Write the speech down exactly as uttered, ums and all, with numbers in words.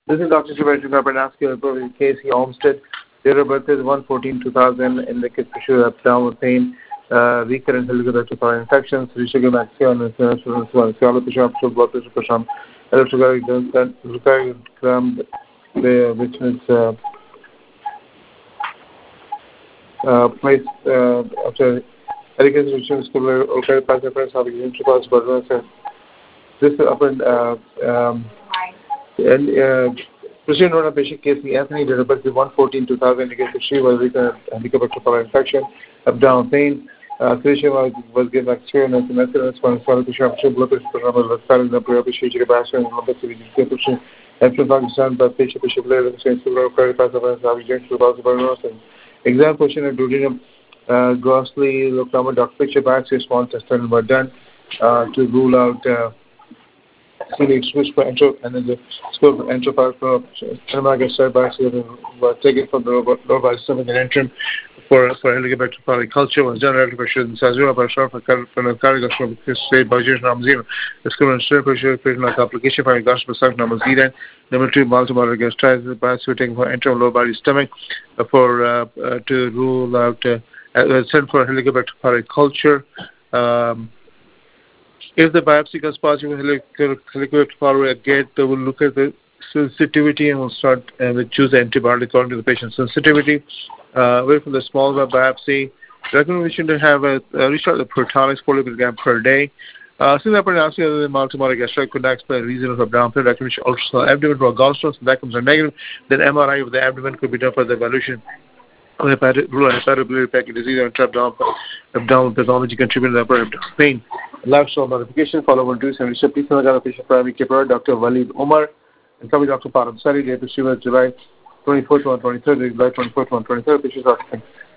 This is Doctor Shivaji Karpanasky, Casey Olmsted. Date of birth is one fourteen two thousand. In the kid tissue, abdominal pain, uh, recurrent helicobacter infections, resugar maxillary and cellular tissue, absolute blood pressure, pressure, electrocardiogram, which is uh, uh, placed uh, after education restrictions, okay, participants have intravenous burden. This is up and uh, um, and uh, President Rona patient case Anthony date of birth is one fourteen two thousand. Indicated she was recurrent helicobacter infection, abdominal pain. Uh, Christian was, was given experience and methods for the tissue, blood pressure, the silent number of issues, the bastion, and the city, and to Pakistan, but patient bishop later, the same super credit pass of an average to the exam question of duodenum, uh, grossly locoma, doctor picture biopsy, small intestine were done uh, to rule out. Uh, switch for entro and then the scope of entropile for animal biopsy was taken from the lower body stomach and entrum for for helicobacter pylori culture was done early pressure in Sazura by short for cardiac from state by Jason Ramzino. The school and straight pressure creating like application for gospel sunk number zero. Number two, multiple gastritis biopsy taken for entrum lower body stomach for uh, uh, to rule out uh, uh, sent for helicobacter pylori culture. Um, If the biopsy comes positive with helicobacter pylori again, they will look at the sensitivity and will start and will choose the antibiotic according to the patient's sensitivity. Uh, away from the small biopsy, recommendation to have a uh, restart the protonics four milligram per day. Uh, since that pregnancy other than multimodal gastritis could not explain the reason for abdominal pain, recommendation ultrasound abdomen or gallstones, if that comes are negative, then M R I of the abdomen could be done for the evaluation of hepatobiliary pancreas disease and abdominal, abdominal pathology contributing to abdominal pain. Lifestyle modification, follow over reduce and research. Please know patient primary care Doctor Walid Omar and come with Doctor Param Sari, date of July twenty-fourth to twenty-third, July twenty-fourth to twenty-third, patients are